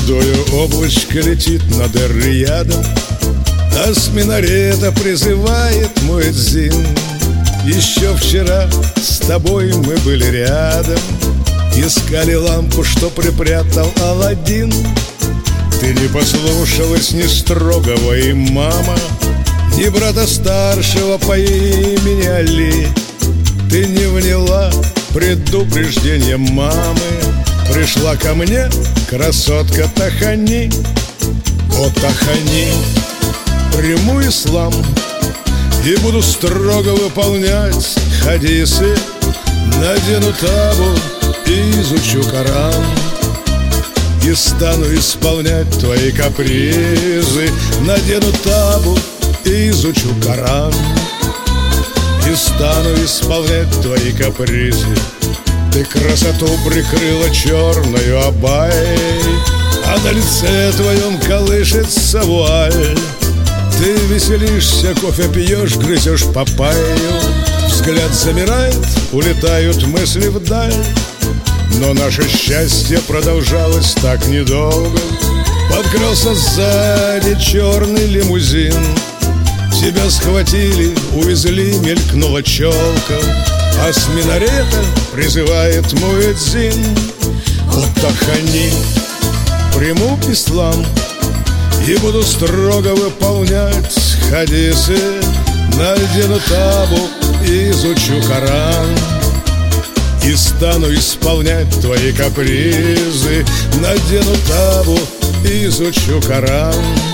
Седое облачко летит над Эр-Риядом, а с минарета призывает муэдзин. Еще вчера с тобой мы были рядом, искали лампу, что припрятал Аладдин. Ты не послушалась ни строгого имама, ни брата старшего по имени Али. Ты не вняла предупреждением мамы, пришла ко мне красотка Тахани. О, Тахани, приму ислам и буду строго выполнять хадисы. Надену табу и изучу Коран, и стану исполнять твои капризы. Надену табу и изучу Коран, и стану исполнять твои капризы. Ты красоту прикрыла черною абайей, а на лице твоем колышется вуаль. Ты веселишься, кофе пьешь, грызешь папайю. Взгляд замирает, улетают мысли вдаль. Но наше счастье продолжалось так недолго. Подкрался сзади черный лимузин. Тебя схватили, увезли, мелькнула челка, а с минарета призывает муэдзин. Вот Тахани, приму ислам и буду строго выполнять хадисы. Надену табу и изучу Коран, и стану исполнять твои капризы. Надену табу и изучу Коран,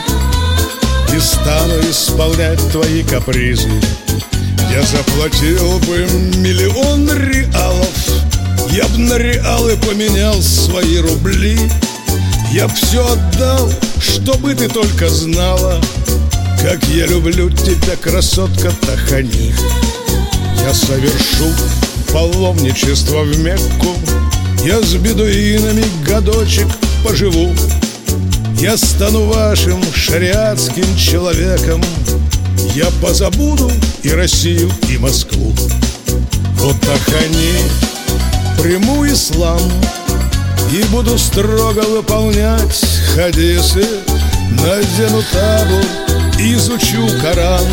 и стану исполнять твои капризы. Я заплатил бы 1 000 000 реалов, я б на реалы поменял свои рубли. Я б все отдал, чтобы ты только знала, как я люблю тебя, красотка Тахани. Я совершу паломничество в Мекку, я с бедуинами годочек поживу. Я стану вашим шариатским человеком, я позабуду и Россию, и Москву. Вот Тахани, приму ислам и буду строго выполнять хадисы. Надену табу, изучу Коран,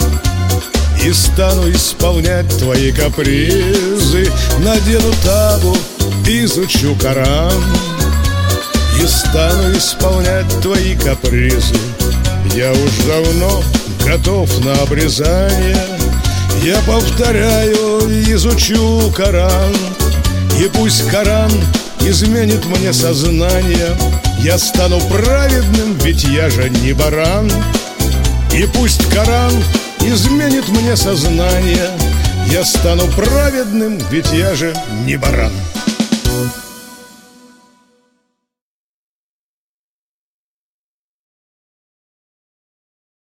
и стану исполнять твои капризы. Надену табу, изучу Коран, и стану исполнять твои капризы. Я уж давно готов на обрезание, я повторяю, изучу Коран. И пусть Коран изменит мне сознание, я стану праведным, ведь я же не баран. И пусть Коран изменит мне сознание, я стану праведным, ведь я же не баран.